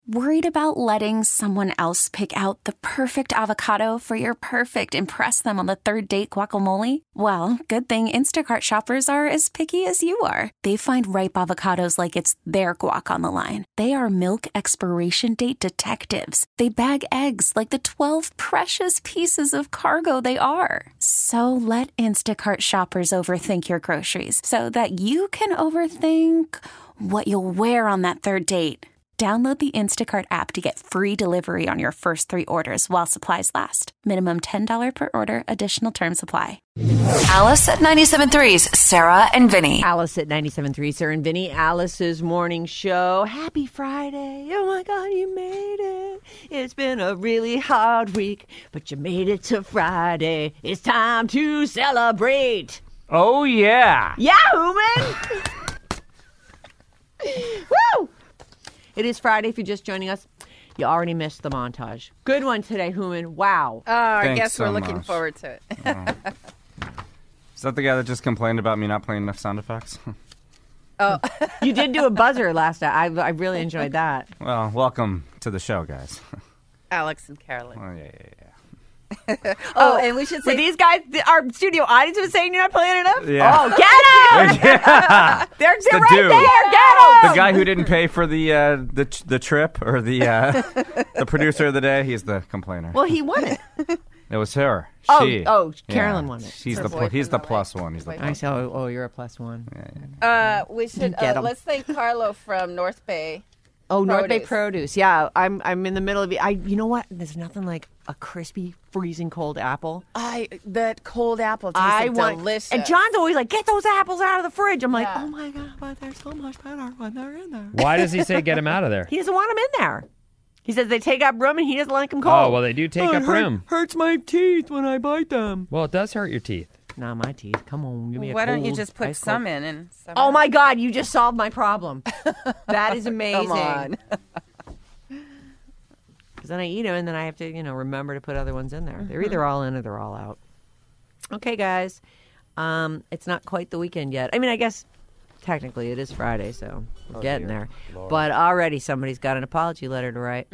Worried about letting someone else pick out the perfect avocado for your perfect impress them on the third date guacamole? Well, good thing Instacart shoppers are as picky as you are. They find ripe avocados like it's their guac on the line. They are milk expiration date detectives. They bag eggs like the 12 precious pieces of cargo they are. So let Instacart shoppers overthink your groceries so that you can overthink what you'll wear on that third date. Download the Instacart app to get free delivery on your first 3 orders while supplies last. Minimum $10 per order. Additional terms apply. Alice at 97.3's Sarah and Vinny. Alice at 97.3, Sarah and Vinny. Alice's morning show. Happy Friday. Oh my God, you made it. It's been a really hard week, but you made it to Friday. It's time to celebrate. Oh, yeah. Yahoo, man. Woo! It is Friday. If you're just joining us, you already missed the montage. Good one today, Hooman. Wow. I guess we're looking forward to it. Is that the guy that just complained about me not playing enough sound effects? Oh, you did do a buzzer last night. I really enjoyed that. Well, welcome to the show, guys. Alex and Carolyn. Oh, yeah. And we should say... Were these guys, our studio audience was saying you're not playing enough? Yeah. Oh, get him! Yeah. They're the right dude. there. Get him! The guy who didn't pay for the trip or the producer of the day, he's the complainer. Well, he won it. It was her. She. Carolyn won it. He's the plus one. He's the I said, oh, you're a plus one. We should let's thank Carlo from North Bay. Oh, North Bay Produce. Yeah, I'm in the middle of it. You know what? There's nothing like a crispy, freezing cold apple. That cold apple tastes delicious. And John's always like, get those apples out of the fridge. I'm like, oh my God, but they're so much better when they're in there. Why does he say get them out of there? He doesn't want them in there. He says they take up room and he doesn't like them cold. Oh, well, they do take up room. Hurts my teeth when I bite them. Well, it does hurt your teeth. Not my teeth. Come on, give me a Why cold, don't you just put some in and some Oh my God, you just solved my problem. That is amazing. Come on. Because then I eat them and then I have to, remember to put other ones in there. They're either all in or they're all out. Okay, guys. It's not quite the weekend yet. I mean, I guess technically it is Friday, so we're getting there. Lord. But already somebody's got an apology letter to write.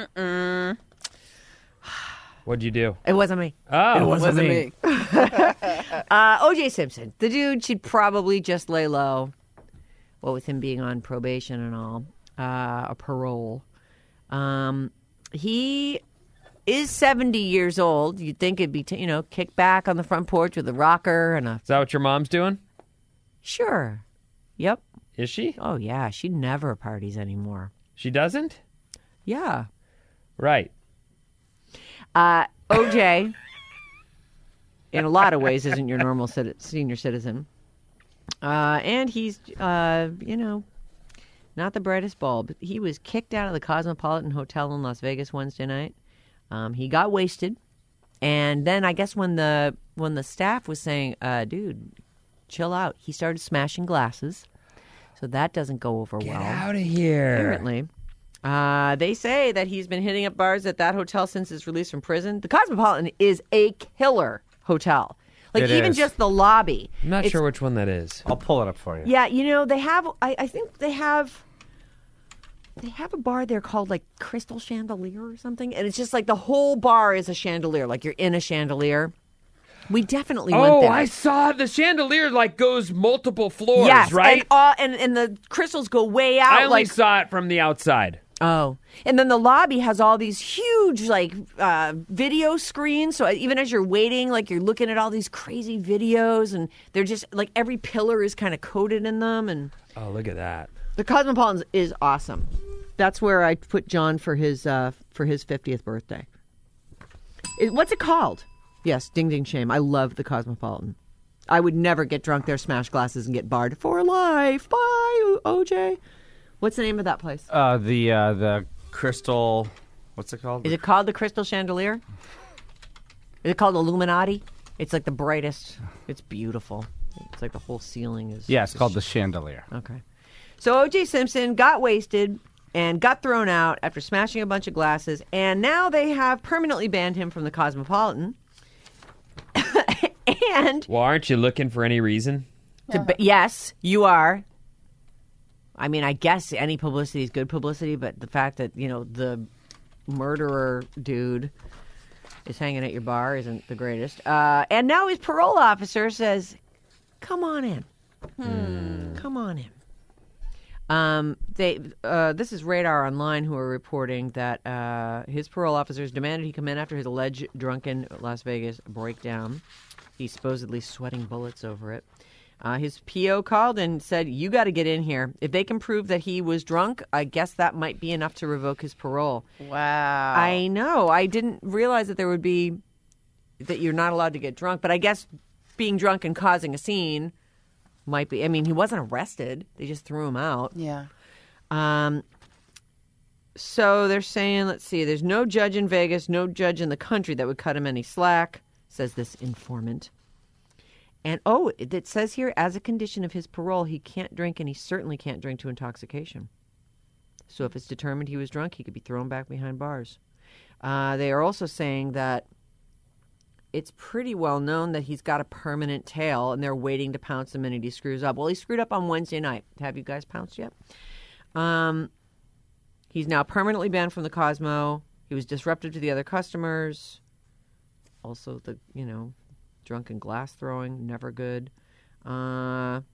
What'd you do? It wasn't me. Oh, it wasn't me. O.J. Simpson, the dude should probably just lay low. What with him being on probation and all, a parole. He is 70 years old. You'd think it'd be, kicked back on the front porch with a rocker and a... Is that what your mom's doing? Sure. Yep. Is she? Oh, yeah. She never parties anymore. She doesn't? Yeah. Right. OJ, in a lot of ways, isn't your normal senior citizen. And he's, not the brightest bulb. He was kicked out of the Cosmopolitan Hotel in Las Vegas Wednesday night. He got wasted. And then I guess when the staff was saying, dude, chill out, he started smashing glasses. So that doesn't go over well. Get out of here. Apparently. They say that he's been hitting up bars at that hotel since his release from prison. The Cosmopolitan is a killer hotel. Like, even just the lobby. I'm not sure which one that is. I'll pull it up for you. Yeah, they have, I think they have a bar there called, like, Crystal Chandelier or something. And it's just like the whole bar is a chandelier. Like, you're in a chandelier. We definitely went there. Oh, I saw the chandelier, goes multiple floors, yes, right? And the crystals go way out. I only saw it from the outside. Oh. And then the lobby has all these huge, video screens. So even as you're waiting, you're looking at all these crazy videos. And they're just, every pillar is kind of coated in them. And oh, look at that. The Cosmopolitan is awesome. That's where I put John for his 50th birthday. What's it called? Yes, ding, ding, shame. I love the Cosmopolitan. I would never get drunk there, smash glasses, and get barred for life. Bye, OJ. What's the name of that place? The Crystal... What's it called? Is it called the Crystal Chandelier? Is it called Illuminati? It's like the brightest. It's beautiful. It's like the whole ceiling is... Yeah, it's called the Chandelier. Okay. So O.J. Simpson got wasted and got thrown out after smashing a bunch of glasses, and now they have permanently banned him from the Cosmopolitan. And... Well, aren't you looking for any reason? Yes, you are. I mean, I guess any publicity is good publicity, but the fact that, the murderer dude is hanging at your bar isn't the greatest. And now his parole officer says, come on in. Come on in. This is Radar Online who are reporting that his parole officers demanded he come in after his alleged drunken Las Vegas breakdown. He's supposedly sweating bullets over it. His PO called and said, you got to get in here. If they can prove that he was drunk, I guess that might be enough to revoke his parole. Wow. I know. I didn't realize that that you're not allowed to get drunk. But I guess being drunk and causing a scene might be. I mean, he wasn't arrested. They just threw him out. Yeah. So they're saying, let's see, there's no judge in Vegas, no judge in the country that would cut him any slack, says this informant. And, it says here, as a condition of his parole, he can't drink, and he certainly can't drink to intoxication. So if it's determined he was drunk, he could be thrown back behind bars. They are also saying that it's pretty well known that he's got a permanent tail, and they're waiting to pounce the minute he screws up. Well, he screwed up on Wednesday night. Have you guys pounced yet? He's now permanently banned from the Cosmo. He was disruptive to the other customers. Also, drunken glass throwing, never good. And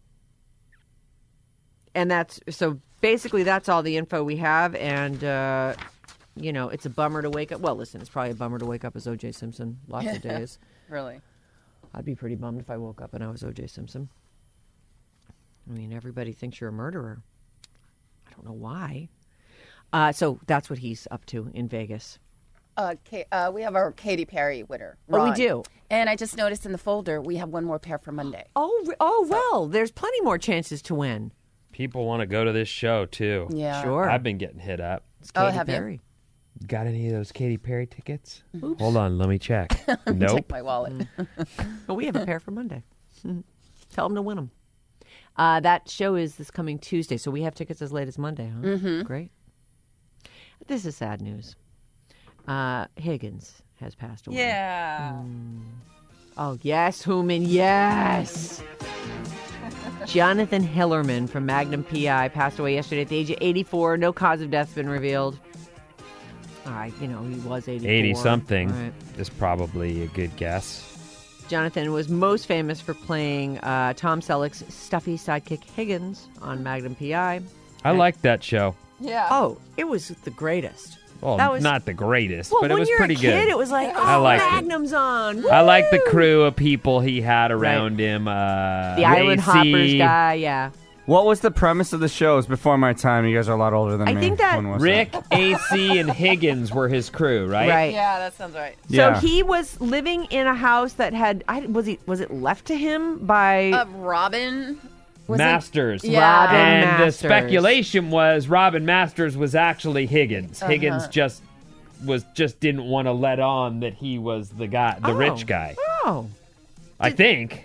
basically that's all the info we have. And, it's a bummer to wake up. Well, listen, it's probably a bummer to wake up as O.J. Simpson lots of days. Really? I'd be pretty bummed if I woke up and I was O.J. Simpson. I mean, everybody thinks you're a murderer. I don't know why. So that's what he's up to in Vegas. We have our Katy Perry winner, Ron. Ron. Oh, we do. And I just noticed in the folder we have one more pair for Monday. Well, there's plenty more chances to win. People want to go to this show, too. Yeah. Sure. I've been getting hit up. It's Katy have Perry. you? Got any of those Katy Perry tickets? Oops. Hold on, let me check. Nope. Check my wallet. Well, we have a pair for Monday. Tell them to win them. That show is this coming Tuesday, so we have tickets as late as Monday, huh? Mm-hmm. Great. This is sad news. Higgins has passed away. Yeah. Oh, yes, Hooman, yes. Jonathan Hillerman from Magnum P.I. passed away yesterday at the age of 84. No cause of death has been revealed. All right, he was 84. 80-something right. is probably a good guess. Jonathan was most famous for playing Tom Selleck's stuffy sidekick Higgins on Magnum P.I. I liked that show. Yeah. Oh, it was the greatest. Well, That was- not the greatest, Well, but it was pretty when you're a kid, good. it was like, I liked it. Magnum's on. Woo! I like the crew of people he had around him. The Island AC. Hoppers guy, yeah. What was the premise of the show? It was before my time. You guys are a lot older than I me. think that- When was Rick, that? AC, and Higgins were his crew, right? Right. Yeah, that sounds right. So Yeah. he was living in a house that had, was it left to him by... Robin? Was it- Masters. Yeah. Robin And Masters. the speculation was Robin Masters was actually Higgins. Higgins just didn't want to let on that he was the guy, the rich guy. Oh. I think.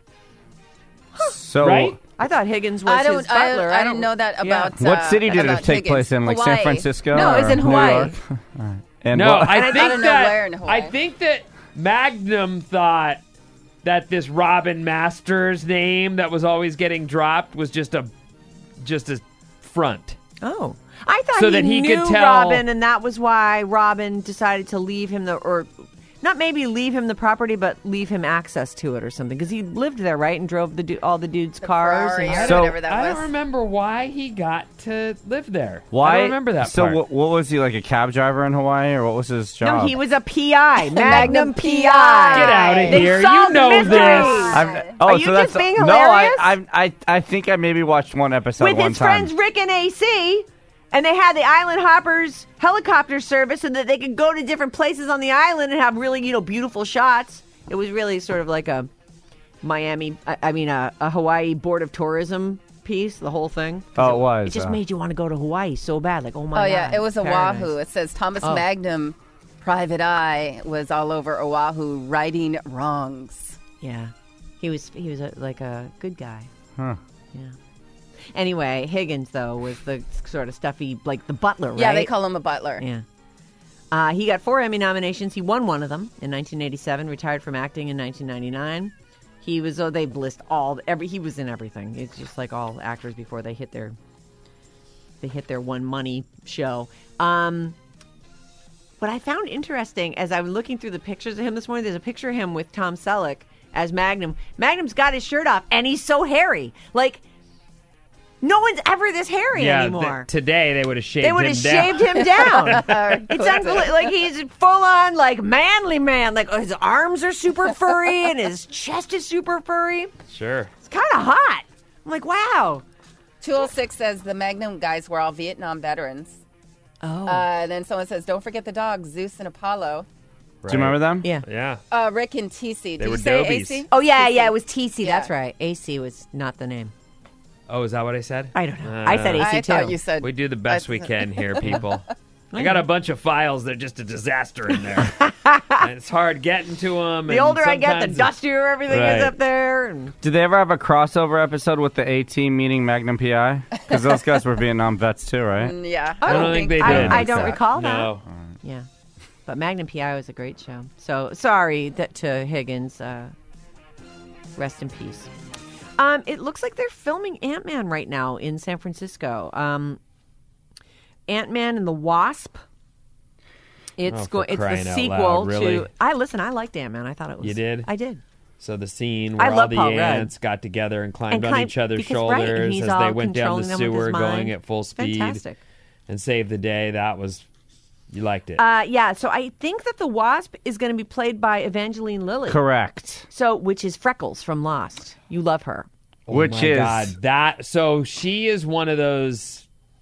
So, Right? I thought Higgins was his butler. I didn't know that about. what city did it about take Higgins. place in? Like Hawaii. San Francisco? No, it's or in New Hawaii. York? All right. And No, what- I I think don't know where in that Hawaii. I think that Magnum thought that this Robin Masters name that was always getting dropped was just a front. Oh. I thought So he that he knew could tell- Robin, and that was why Robin decided to leave him or not maybe leave him the property, but leave him access to it or something. Because he lived there, right, and drove all the dudes' cars. Ferrari And or So- whatever that I was. don't remember why he got to live there. Why? I don't remember that So part. what was he, like a cab driver in Hawaii, or what was his job? No, he was a PI, Magnum PI. Get out of They here. You solved know mysteries. this. Are you just being No, hilarious? I think I maybe watched one episode With one his time. friends Rick and AC, and they had the Island Hoppers helicopter service so that they could go to different places on the island and have really, beautiful shots. It was really sort of like a a Hawaii Board of Tourism piece, the whole thing. Oh, it was. It just made you want to go to Hawaii so bad. Like, oh my God. Oh yeah, it was paradise. Oahu. It says Thomas Oh. Magnum, Private Eye, was all over Oahu righting wrongs. Yeah. He was like a good guy. Huh. Yeah. Anyway, Higgins, though, was the sort of stuffy, like the butler, right? Yeah, they call him a butler. Yeah. He got 4 Emmy nominations. He won one of them in 1987, retired from acting in 1999. He was, they list he was in everything. It's just like all actors before they hit their they hit their one money show. What I found interesting as I was looking through the pictures of him this morning, there's a picture of him with Tom Selleck as Magnum. Magnum's got his shirt off, and he's so hairy. Like, no one's ever this hairy anymore. Today they would have shaved him down. They would have shaved him down. It's unbelievable. Like, he's full on, like, manly man. Like, his arms are super furry, and his chest is super furry. Sure. It's kind of hot. I'm like, wow. 206 says the Magnum guys were all Vietnam veterans. Oh. Then someone says, don't forget the dogs, Zeus and Apollo. Do you remember them? Yeah. Yeah. Rick and TC. Did were you say dobies. AC? Oh, yeah, TC. yeah, it was TC. Yeah. That's right. AC was not the name. Oh, is that what I said? I don't know. I said AC, I too. thought you said. We do the best we can here, people. I got a bunch of files. They're just a disaster in there. And it's hard getting to them. The older I get, the dustier everything is up there. And... Did they ever have a crossover episode with the A-Team meeting Magnum PI? Because those guys were Vietnam vets too, right? Yeah. I don't think they did. I don't recall that. No. Yeah. But Magnum PI was a great show. So sorry to Higgins. Rest in peace. It looks like they're filming Ant-Man right now in San Francisco. Ant-Man and the Wasp. It's the sequel really? to. I liked Ant-Man. I thought it was. You did? I did. So the scene where I all love the Paul Rudd. ants got together and climbed on each other's because, right, and shoulders he's as all they went down the controlling them with sewer his mind. going at full speed Fantastic. and saved the day. You liked it. Yeah, so I think that the Wasp is going to be played by Evangeline Lilly. Correct. So, which is Freckles from Lost. You love her. Which my is God, that. So she is one of those.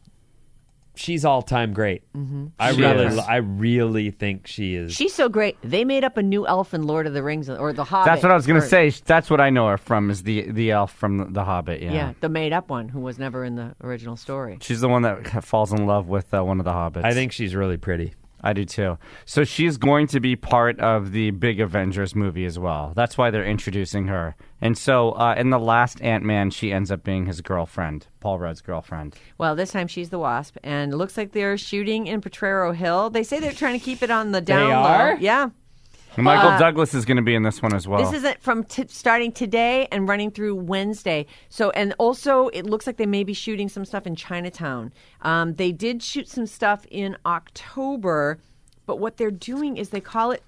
She's all time great. Mm-hmm. I really think she is. She's so great. They made up a new elf in Lord of the Rings or The Hobbit. That's what I was going to say. That's what I know her from is the elf from the Hobbit. Yeah. Yeah, the made up one who was never in the original story. She's the one that falls in love with one of the hobbits. I think she's really pretty. I do too. So she's going to be part of the big Avengers movie as well. That's why they're introducing her. And so in the last Ant-Man, she ends up being his girlfriend, Paul Rudd's girlfriend. Well, this time she's the Wasp, and it looks like they're shooting in Potrero Hill. They say they're trying to keep it on the down low. are? Yeah. And Michael Douglas is going to be in this one as well. This is from starting today and running through Wednesday. So, and also it looks like they may be shooting some stuff in Chinatown. They did shoot some stuff in October, but what they're doing is they call it,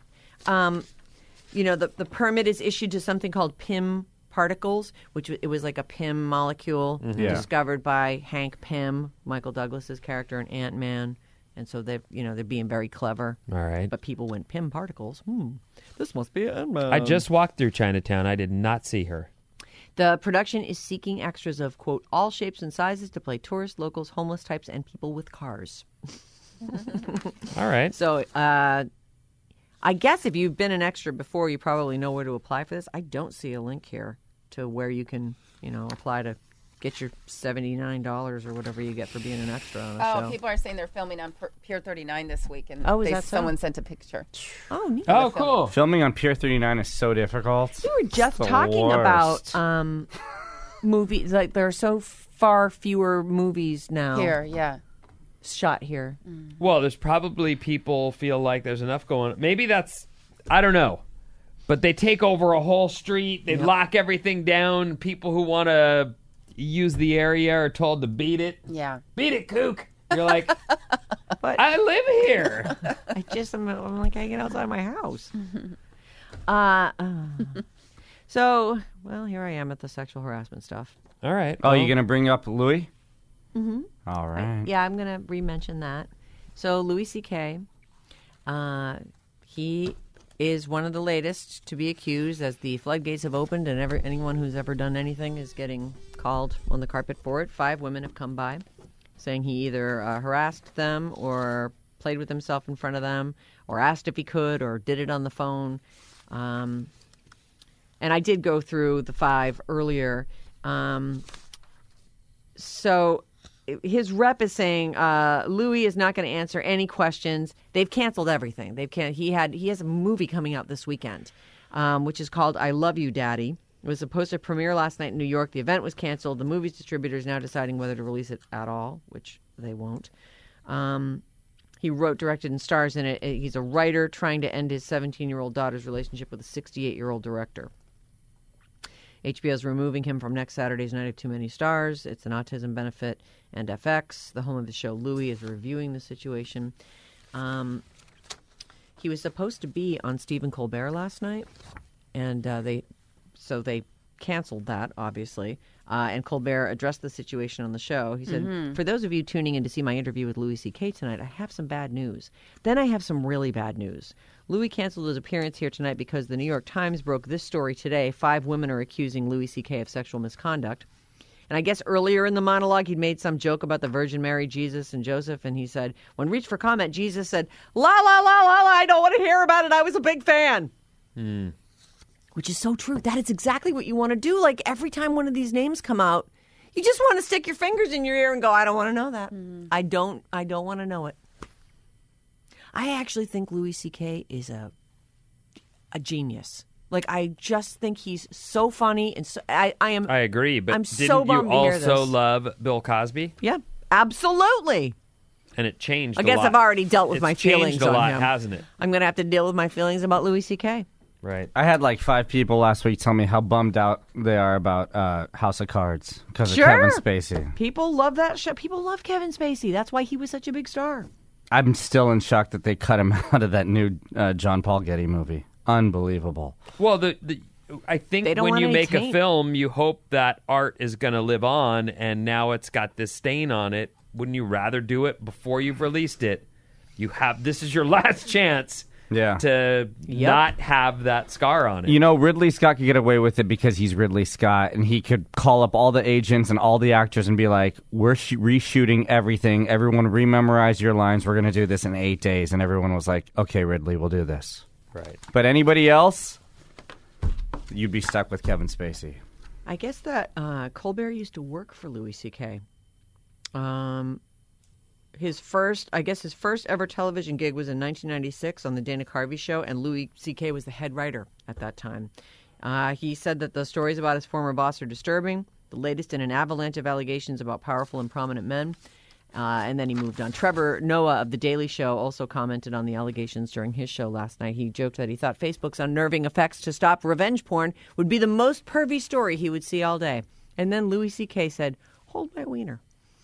the permit is issued to something called PIM particles, which it was like a PIM molecule discovered by Hank Pym, Michael Douglas's character in Ant-Man. And so they're being very clever. All right. But people went PIM particles. This must be Ant-Man. I just walked through Chinatown. I did not see her. The production is seeking extras of, quote, all shapes and sizes to play tourists, locals, homeless types, and people with cars. All right. So I guess if you've been an extra before, you probably know where to apply for this. I don't see a link here to where you can, apply to get your $79 or whatever you get for being an extra on a show. People are saying they're filming on Pier 39 this week, and is that so? someone sent a picture. Oh, neat. Oh, cool. Filming on Pier 39 is so difficult. We were just It's the talking worst. about movies. Like, there are so far fewer movies now Here, yeah. shot here. Well, there's probably people feel like there's enough going on. Maybe that's, I don't know. But they take over a whole street. They lock everything down. People who want to use the area are told to beat it. Yeah. Beat it, kook. You're like, But I live here. I'm like, I get outside my house. So, well, here I am at the sexual harassment stuff. All right. Oh, well, you going to bring up Louis? Mm-hmm. All right. Yeah, I'm going to re-mention that. So, Louis C.K., he is one of the latest to be accused, as the floodgates have opened and anyone who's ever done anything is getting called on the carpet for it. 5 women have come by saying he either harassed them or played with himself in front of them or asked if he could or did it on the phone. And I did go through the 5 earlier. So his rep is saying Louis is not going to answer any questions. They've canceled everything. He has a movie coming out this weekend, which is called I Love You, Daddy. It was supposed to premiere last night in New York. The event was canceled. The movie's distributor is now deciding whether to release it at all, which they won't. He wrote, directed, and stars in it. He's a writer trying to end his 17-year-old daughter's relationship with a 68-year-old director. HBO's removing him from next Saturday's Night of Too Many Stars. It's an autism benefit. And FX, the home of the show Louie, is reviewing the situation. He was supposed to be on Stephen Colbert last night, and they canceled that, obviously. And Colbert addressed the situation on the show. He said, for those of you tuning in to see my interview with Louis C.K. tonight, I have some bad news. Then I have some really bad news. Louis canceled his appearance here tonight because the New York Times broke this story today. 5 women are accusing Louis C.K. of sexual misconduct. And I guess earlier in the monologue, he'd made some joke about the Virgin Mary, Jesus, and Joseph. And he said, when reached for comment, Jesus said, la, la, la, la, la, I don't want to hear about it. I was a big fan. Which is so true. That is exactly what you want to do. Like every time one of these names come out, you just want to stick your fingers in your ear and go, I don't want to know that. I don't want to know it. I actually think Louis C.K. is a genius. Like, I just think he's so funny. And so, I agree, but I'm didn't so bummed you to hear also this. love Bill Cosby? Yeah, absolutely. And it changed I guess a lot. I've already dealt with It's my feelings changed a on lot, him. hasn't it? I'm going to have to deal with my feelings about Louis C.K. Right. I had like 5 people last week tell me how bummed out they are about House of Cards because Sure. of Kevin Spacey. People love that show. People love Kevin Spacey. That's why he was such a big star. I'm still in shock that they cut him out of that new John Paul Getty movie. Unbelievable. Well, I think They don't when want you any make a taint. film, you hope that art is going to live on, and now it's got this stain on it. Wouldn't you rather do it before you've released it? This is your last chance to not have that scar on it. You know, Ridley Scott could get away with it because he's Ridley Scott, and he could call up all the agents and all the actors and be like, we're reshooting everything. Everyone rememorize your lines. We're going to do this in 8 days. And everyone was like, okay, Ridley, we'll do this. Right. But anybody else, you'd be stuck with Kevin Spacey. I guess that Colbert used to work for Louis C.K. His first ever television gig was in 1996 on the Dana Carvey Show, and Louis C.K. was the head writer at that time. He said that the stories about his former boss are disturbing, the latest in an avalanche of allegations about powerful and prominent men. And then he moved on. Trevor Noah of The Daily Show also commented on the allegations during his show last night. He joked that he thought Facebook's unnerving efforts to stop revenge porn would be the most pervy story he would see all day. And then Louis C.K. said, hold my wiener.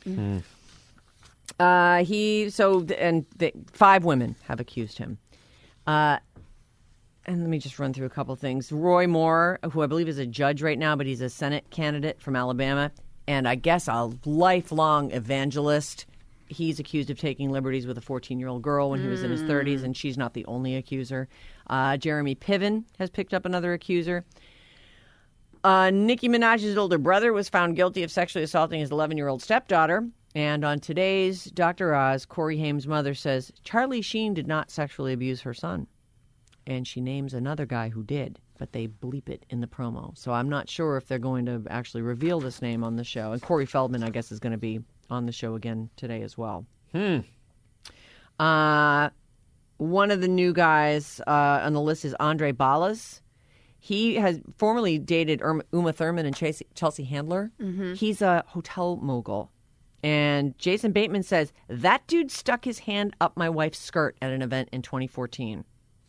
5 women have accused him. And let me just run through a couple things. Roy Moore, who I believe is a judge right now, but he's a Senate candidate from Alabama, and I guess a lifelong evangelist. He's accused of taking liberties with a 14-year-old girl when he was in his 30s, and she's not the only accuser. Jeremy Piven has picked up another accuser. Nicki Minaj's older brother was found guilty of sexually assaulting his 11-year-old stepdaughter. And on today's Dr. Oz, Corey Haim's mother says Charlie Sheen did not sexually abuse her son. And she names another guy who did, but they bleep it in the promo. So I'm not sure if they're going to actually reveal this name on the show. And Corey Feldman, I guess, is going to be on the show again today as well. One of the new guys on the list is Andre Ballas. He has formerly dated Uma Thurman and Chelsea Handler. He's a hotel mogul. And Jason Bateman says, that dude stuck his hand up my wife's skirt at an event in 2014.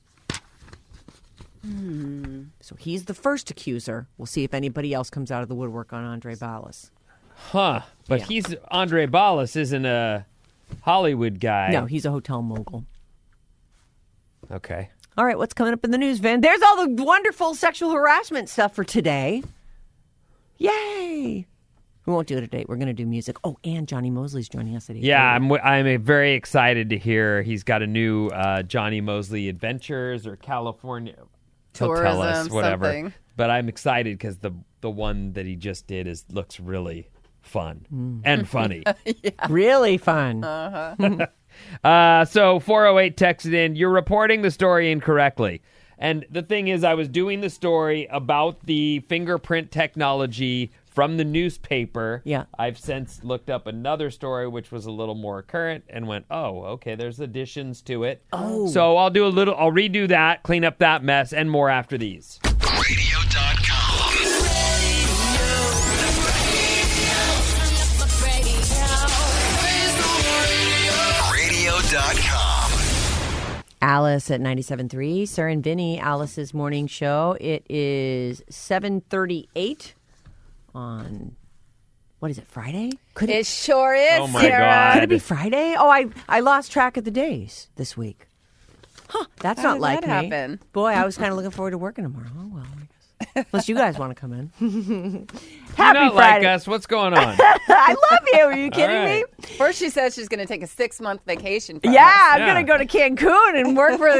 So he's the first accuser. We'll see if anybody else comes out of the woodwork on Andre Ballas. But Andre Ballas isn't a Hollywood guy. No, he's a hotel mogul. Okay. All right, what's coming up in the news, Van? There's all the wonderful sexual harassment stuff for today. Yay! We won't do it at 8. We're going to do music. Oh, and Johnny Mosley's joining us at 8. Yeah, I'm very excited to hear he's got a new Johnny Mosley Adventures or California. He'll tell us whatever. Something. But I'm excited because the one that he just did looks really fun and funny. Really fun. So 408 texted in, you're reporting the story incorrectly. And the thing is, I was doing the story about the fingerprint technology from the newspaper. Yeah. I've since looked up another story which was a little more current and went, oh, okay, there's additions to it. Oh. So I'll redo that, clean up that mess, and more after these. Radio.com. Radio.com. Alice at 97.3. Sarah and Vinny, Alice's morning show. It is 7:38 on, what is it, Friday? It sure is, Oh, my Sarah. God. Could it be Friday? Oh, I lost track of the days this week. Huh, that's How not did like that me. happen? Boy, I was kind of looking forward to working tomorrow. Oh, well, I guess. Unless you guys want to come in. You Happy not Friday. like us. What's going on? I love you. Are you kidding right. me? First, she says she's going to take a 6-month vacation. From Yeah, us. I'm Yeah. going to go to Cancun and work for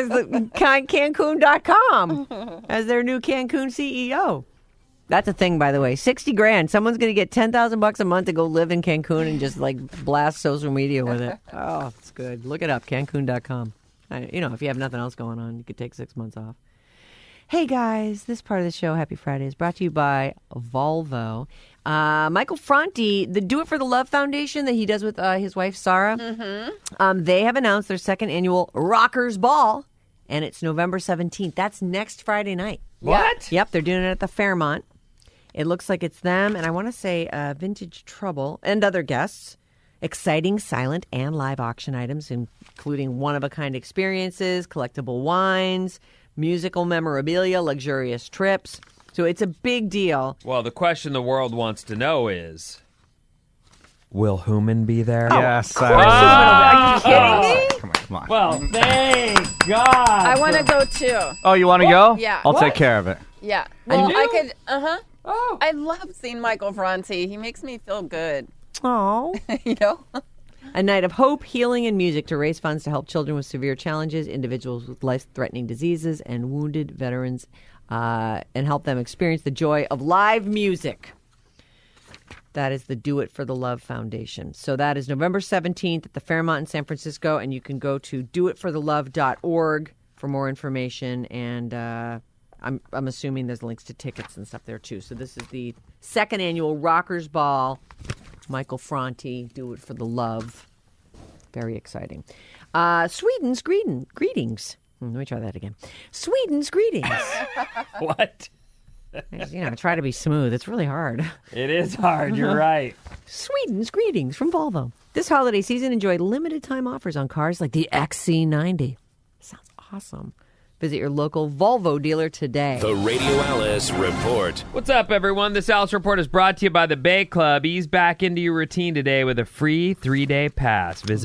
Cancun.com as their new Cancun CEO. That's a thing, by the way. $60,000. Someone's going to get $10,000 a month to go live in Cancun and just like blast social media with it. Oh, it's good. Look it up, Cancun.com. If you have nothing else going on, you could take 6 months off. Hey guys, this part of the show, Happy Friday, is brought to you by Volvo. Michael Franti, the Do It for the Love Foundation that he does with his wife Sarah, they have announced their second annual Rockers Ball, and it's November 17th. That's next Friday night. What? Yep, they're doing it at the Fairmont. It looks like it's them, and I want to say Vintage Trouble and other guests. Exciting silent and live auction items, including one-of-a-kind experiences, collectible wines, musical memorabilia, luxurious trips. So it's a big deal. Well, the question the world wants to know is, will Human be there? Yes. Are you kidding me? Come on. Well, thank God. I want to go too. Oh, you want to go? Yeah. I'll What? take care of it. Yeah. Well, do? I could. Oh. I love seeing Michael Franti. He makes me feel good. Oh. You know. A night of hope, healing, and music to raise funds to help children with severe challenges, individuals with life-threatening diseases, and wounded veterans, and help them experience the joy of live music. That is the Do It for the Love Foundation. So that is November 17th at the Fairmont in San Francisco, and you can go to doitforthelove.org for more information. And I'm assuming there's links to tickets and stuff there too. So this is the second annual Rockers Ball. Michael Franti, Do It for the Love. Very exciting. Sweden's greetings. Let me try that again. Sweden's greetings. What? I try to be smooth. It's really hard. It is hard. You're right. Sweden's greetings from Volvo. This holiday season, enjoy limited time offers on cars like the XC90. Sounds awesome. Visit your local Volvo dealer today. The Radio Alice Report. What's up, everyone? This Alice Report is brought to you by the Bay Club. Ease back into your routine today with a free 3-day pass. Visit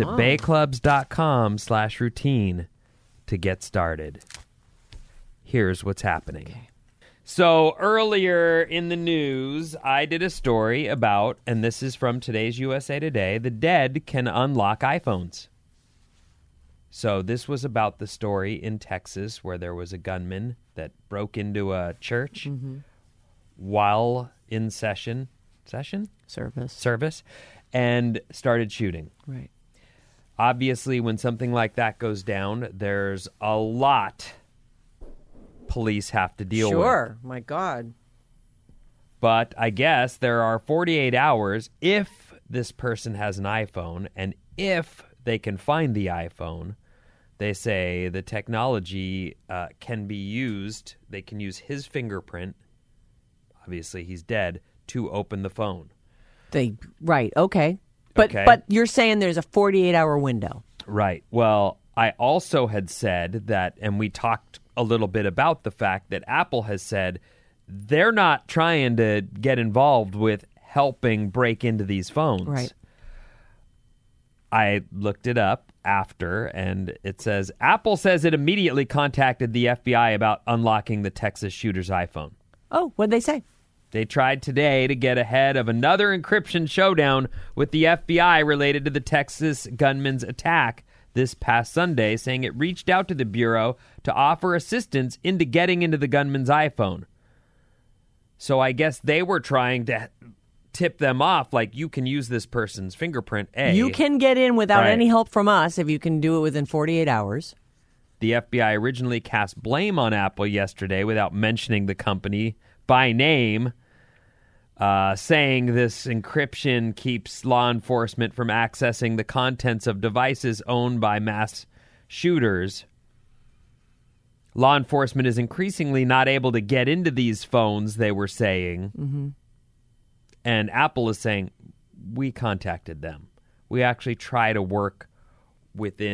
bayclubs.com/routine to get started. Here's what's happening. Okay. So earlier in the news, I did a story about, and this is from today's USA Today, the dead can unlock iPhones. So this was about the story in Texas where there was a gunman that broke into a church while in service, and started shooting. Right. Obviously, when something like that goes down, there's a lot police have to deal with. Sure. My God. But I guess there are 48 hours if this person has an iPhone, and if they can find the iPhone, they say the technology can be used. They can use his fingerprint. Obviously, he's dead, to open the phone. Right. Okay. But you're saying there's a 48-hour window. Right. Well, I also had said that, and we talked a little bit about the fact that Apple has said they're not trying to get involved with helping break into these phones. Right. I looked it up after, and it says, Apple says it immediately contacted the FBI about unlocking the Texas shooter's iPhone. Oh, what'd they say? They tried today to get ahead of another encryption showdown with the FBI related to the Texas gunman's attack this past Sunday, saying it reached out to the Bureau to offer assistance into getting into the gunman's iPhone. So I guess they were trying to tip them off, like, you can use this person's fingerprint, A. You can get in without Right. any help from us if you can do it within 48 hours. The FBI originally cast blame on Apple yesterday without mentioning the company by name, saying this encryption keeps law enforcement from accessing the contents of devices owned by mass shooters. Law enforcement is increasingly not able to get into these phones, they were saying. Mm-hmm. And Apple is saying, we contacted them. We actually try to work within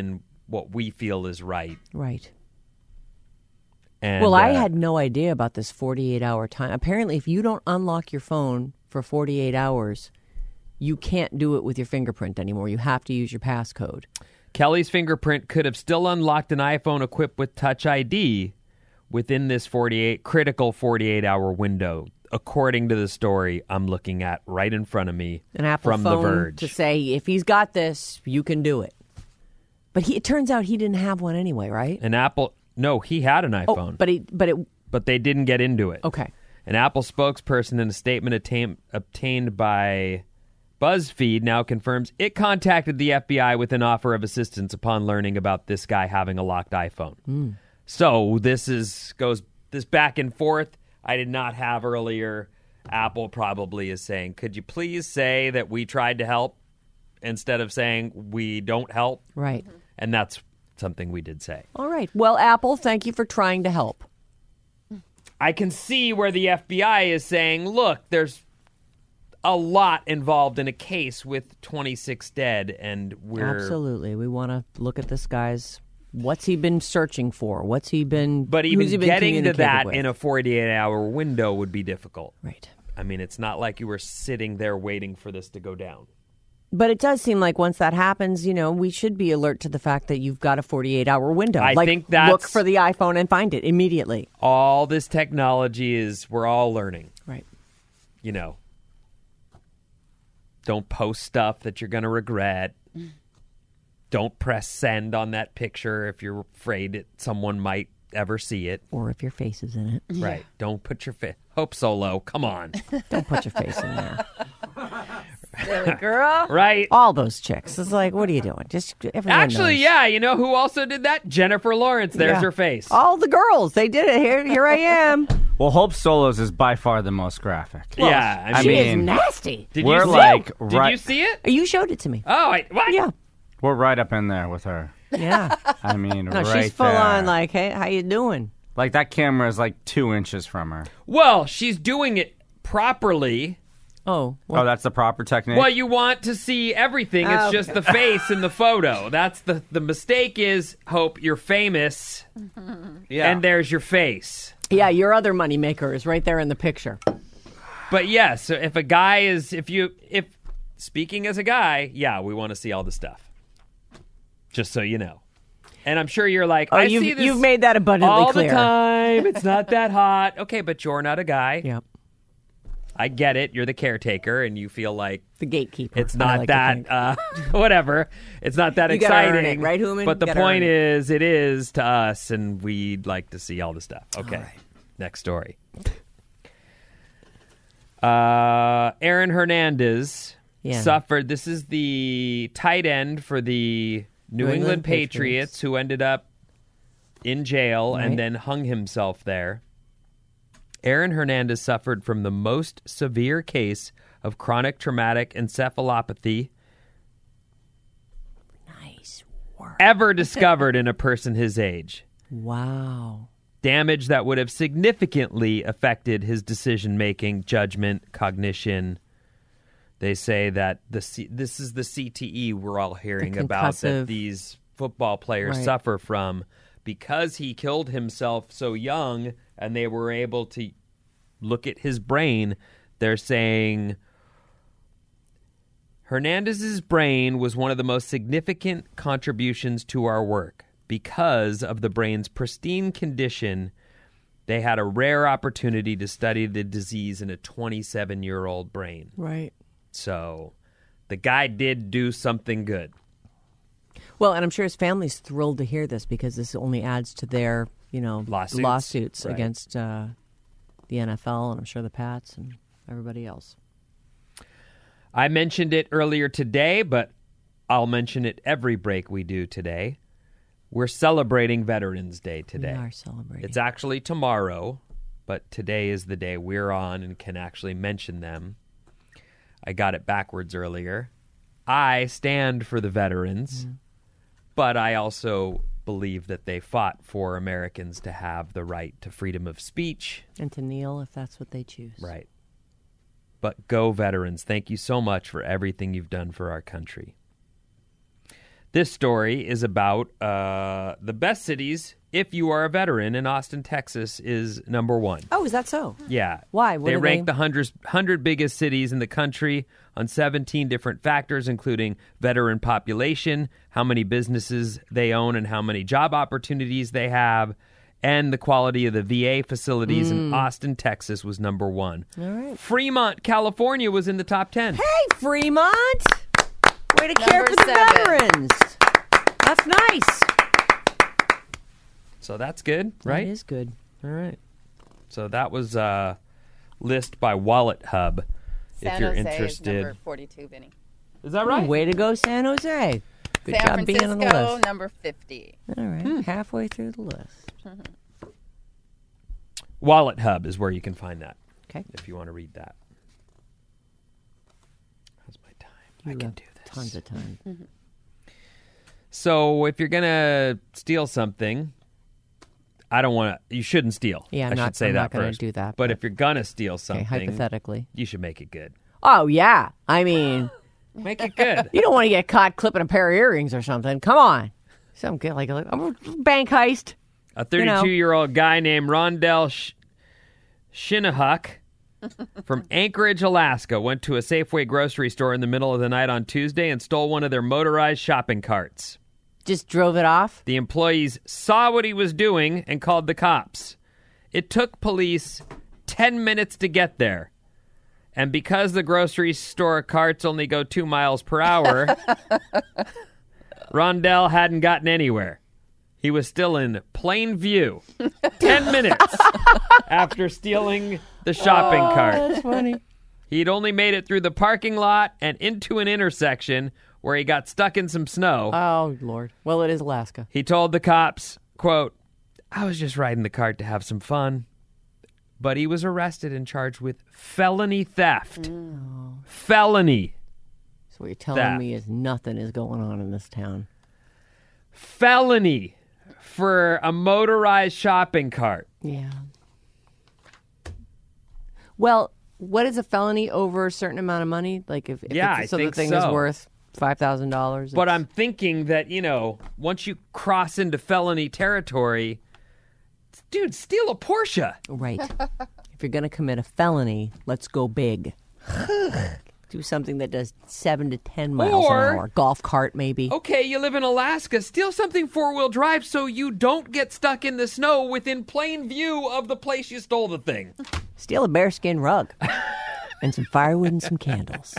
what we feel is right. Right. And, Well, I had no idea about this 48-hour time. Apparently, if you don't unlock your phone for 48 hours, you can't do it with your fingerprint anymore. You have to use your passcode. Kelly's fingerprint could have still unlocked an iPhone equipped with Touch ID within this critical 48-hour window, according to the story I'm looking at right in front of me An Apple from phone The Verge. to say, if he's got this, you can do it. But it turns out he didn't have one anyway, right? An Apple... No, he had an iPhone. But they didn't get into it. Okay. An Apple spokesperson in a statement obtained by BuzzFeed now confirms it contacted the FBI with an offer of assistance upon learning about this guy having a locked iPhone. So this goes back and forth. I did not have earlier. Apple probably is saying, could you please say that we tried to help instead of saying we don't help? Right. And that's something we did say. All right. Well, Apple, thank you for trying to help. I can see where the FBI is saying, look, there's a lot involved in a case with 26 dead, and we're... Absolutely. We want to look at this guy's... What's he been searching for? What's he been... But who's even he been getting to that with? in a 48-hour window would be difficult. Right. I mean, it's not like you were sitting there waiting for this to go down. But it does seem like once that happens, we should be alert to the fact that you've got a 48-hour window. I think that's... Look for the iPhone and find it immediately. All this technology is... We're all learning. Right. Don't post stuff that you're going to regret. Don't press send on that picture if you're afraid that someone might ever see it. Or if your face is in it. Right. Don't put your face... Hope Solo, come on. Don't put your face in there. Silly girl. Right. All those chicks. It's like, what are you doing? Just everyone Actually, knows. yeah. You know who also did that? Jennifer Lawrence. There's Yeah. her face. All the girls. They did it. Here I am. Well, Hope Solos is by far the most graphic. Yeah. I She mean, is nasty. Did we're you see like it? right- Did you see it? You showed it to me. Oh, what? Yeah. we're right up in there with her. Yeah. I mean, No, right she's full there. on like, hey, how you doing? Like, that camera is like 2 inches from her. Well, she's doing it properly. Oh. Oh, that's the proper technique? Well, you want to see everything. It's just the face in the photo. That's the mistake is, Hope, you're famous, yeah. and there's your face. Yeah, your other moneymaker is right there in the picture. But yes, so if a guy is, if speaking as a guy, yeah, we want to see all the stuff. Just so you know. And I'm sure you're like, I see this you've made that abundantly all clear. the time. It's not that hot. Okay, but you're not a guy. Yep. I get it. You're the caretaker, and you feel like The gatekeeper. it's I not like to that, think. whatever. It's not that You gotta exciting. earn it, right, Hooman? But the You gotta point earn it. is, it is to us, and we'd like to see all the stuff. Okay, right. Next story. Aaron Hernandez Yeah. suffered. This is the tight end for the New England Patriots who ended up in jail Right. and then hung himself there. Aaron Hernandez suffered from the most severe case of chronic traumatic encephalopathy Nice work. ever discovered in a person his age. Wow. Damage that would have significantly affected his decision-making, judgment, cognition. They say that this is the CTE we're all hearing about that concussive- these football players Right. suffer from because he killed himself so young and they were able to look at his brain. They're saying Hernandez's brain was one of the most significant contributions to our work. Because of the brain's pristine condition, they had a rare opportunity to study the disease in a 27-year-old brain. Right. So the guy did do something good. Well, and I'm sure his family's thrilled to hear this because this only adds to their, lawsuits Right. against the NFL and I'm sure the Pats and everybody else. I mentioned it earlier today, but I'll mention it every break we do today. We're celebrating Veterans Day today. We are celebrating. It's actually tomorrow, but today is the day we're on and can actually mention them. I got it backwards earlier. I stand for the veterans, but I also believe that they fought for Americans to have the right to freedom of speech. And to kneel if that's what they choose. Right. But go veterans. Thank you so much for everything you've done for our country. This story is about the best cities if you are a veteran, and Austin, Texas is number one. Oh, is that so? Yeah. Why? What they are rank the 100 biggest cities in the country on 17 different factors, including veteran population, how many businesses they own and how many job opportunities they have, and the quality of the VA facilities. And Austin, Texas was number one. All right. Fremont, California was in the top 10. Hey, Fremont! Way to care for the veterans. That's nice. So that's good, right? That is good. All right. So that was a list by Wallet Hub. San if you're Jose interested. is number 42, Vinny. Is that right? Way to go, San Jose. Good San job being on the Francisco, list. number 50. All right, halfway through the list. Wallet Hub is where you can find that. Okay. If you want to read that. How's my time? You I can have do this. Tons of time. So if you're going to steal something, I don't want to. You shouldn't steal. Yeah, I should say I'm that not going first. to do that. But if you're going to steal okay, something, hypothetically. you should make it good. Oh, yeah. I mean, Make it good. you don't want to get caught clipping a pair of earrings or something. Come on. Some kid like a bank heist. A 32-year-old guy named Rondell Shinahuk from Anchorage, Alaska, went to a Safeway grocery store in the middle of the night on Tuesday and stole one of their motorized shopping carts. Just drove it off? The employees saw what he was doing and called the cops. It took police 10 minutes to get there. And because the grocery store carts only go 2 miles per hour, Rondell hadn't gotten anywhere. He was still in plain view 10 minutes after stealing the shopping cart. That's funny. He'd only made it through the parking lot and into an intersection where he got stuck in some snow. Oh, Lord. Well, it is Alaska. He told the cops, quote, "I was just riding the cart to have some fun." But he was arrested and charged with felony theft. Felony. So what you're telling Theft. me is nothing is going on in this town. Felony for a motorized shopping cart. Yeah. Well, what is a felony over a certain amount of money? Like if Yeah, it's, so I think the thing is so. worth $5,000. But I'm thinking that, once you cross into felony territory, dude, steal a Porsche. Right. If you're going to commit a felony, let's go big. Do something that does 7 to 10 miles Or- an hour. Golf cart, maybe. Okay, you live in Alaska. Steal something four-wheel drive so you don't get stuck in the snow within plain view of the place you stole the thing. Steal a bearskin rug and some firewood and some candles.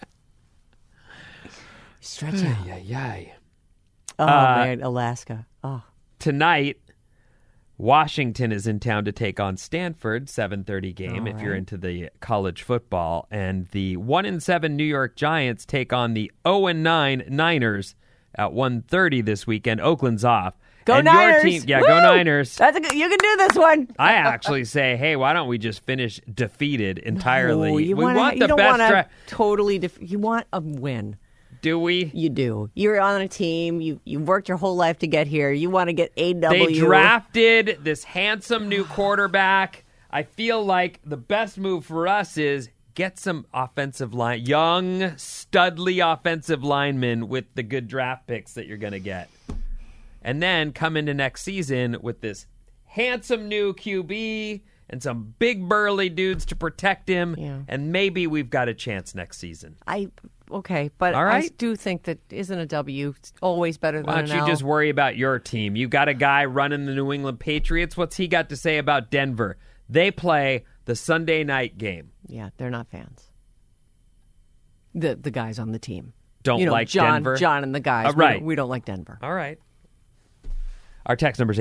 Stretch out. Yay. Oh, man, Alaska. Oh. Tonight, Washington is in town to take on Stanford, 7:30 game if you're into the college football. And the 1-7 New York Giants take on the 0-9 Niners at 1:30 this weekend. Oakland's off. Go and Niners! Your team, yeah, Woo! go Niners. That's you can do this one. I actually say, hey, why don't we just finish defeated entirely? Oh, we you want you the don't best wanna draft. totally you want a win. Do we? You do. You're on a team. You worked your whole life to get here. You want to get AW. They drafted this handsome new quarterback. I feel like the best move for us is get some offensive line, young, studly offensive linemen with the good draft picks that you're going to get. And then come into next season with this handsome new QB and some big burly dudes to protect him. Yeah. And maybe we've got a chance next season. Okay, but All right. I do think that isn't a W always better than Why don't an you L? just worry about your team? You got a guy running the New England Patriots. What's he got to say about Denver? They play the Sunday night game. Yeah, they're not fans. The guys on the team Don't like John, Denver? John and the guys. Right. We don't like Denver. All right. Our text number is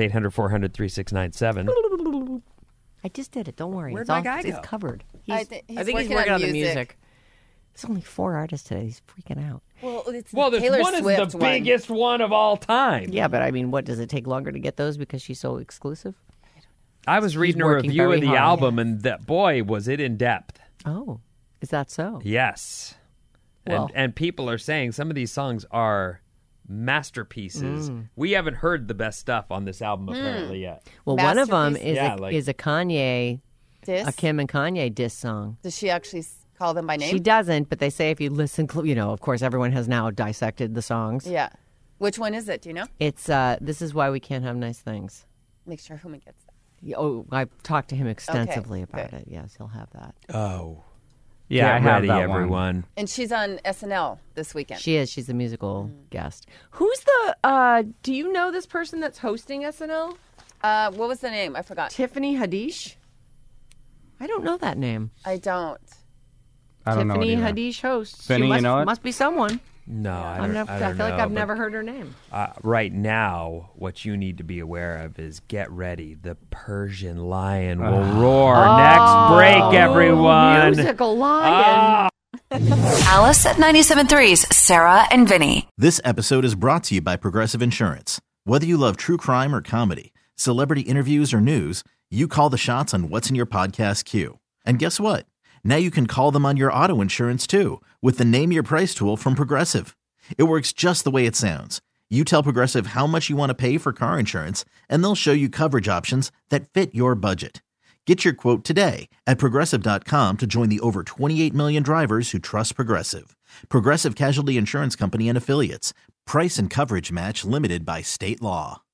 800-400-3697. I just did it. Don't worry. Where'd it's my all, guy it's go? covered. I He's think he's working working on on the music. music. There's only 4 artists today. He's freaking out. Well, it's Well, this Taylor one Swift is the biggest one of all time. Yeah, but I mean, what does it take longer to get those because she's so exclusive? I was reading a working review very of the hard. album, and that boy, was it in depth. Oh, is that so? Yes. Well. And people are saying some of these songs are masterpieces. We haven't heard the best stuff on this album apparently yet. Well, one of them Masterpiece. is Yeah, is a Kanye, Diss? a Kim and Kanye diss song. Does she actually call them by name? She doesn't, but they say if you listen, of course, everyone has now dissected the songs. Yeah. Which one is it? Do you know? It's This Is Why We Can't Have Nice Things. Make sure Huma gets that. Oh, I've talked to him extensively about good. it. Yes, he'll have that. Oh. Yeah, Get I have ready, that one. everyone. And she's on SNL this weekend. She is. She's a musical guest. Who's the? Do you know this person that's hosting SNL? What was the name? I forgot. Tiffany Haddish. I don't know that name. I don't. I don't Tiffany know it either. Haddish hosts. Finny, She must, you know it? must be someone. No, I I don't feel know, like I've but, never heard her name. Right now, what you need to be aware of is get ready. The Persian lion will roar. Next break, everyone. Musical lion. Alice at 97.3's Sarah and Vinny. This episode is brought to you by Progressive Insurance. Whether you love true crime or comedy, celebrity interviews or news, you call the shots on what's in your podcast queue. And guess what? Now you can call them on your auto insurance too with the Name Your Price tool from Progressive. It works just the way it sounds. You tell Progressive how much you want to pay for car insurance, and they'll show you coverage options that fit your budget. Get your quote today at Progressive.com to join the over 28 million drivers who trust Progressive. Progressive Casualty Insurance Company and Affiliates. Price and coverage match limited by state law.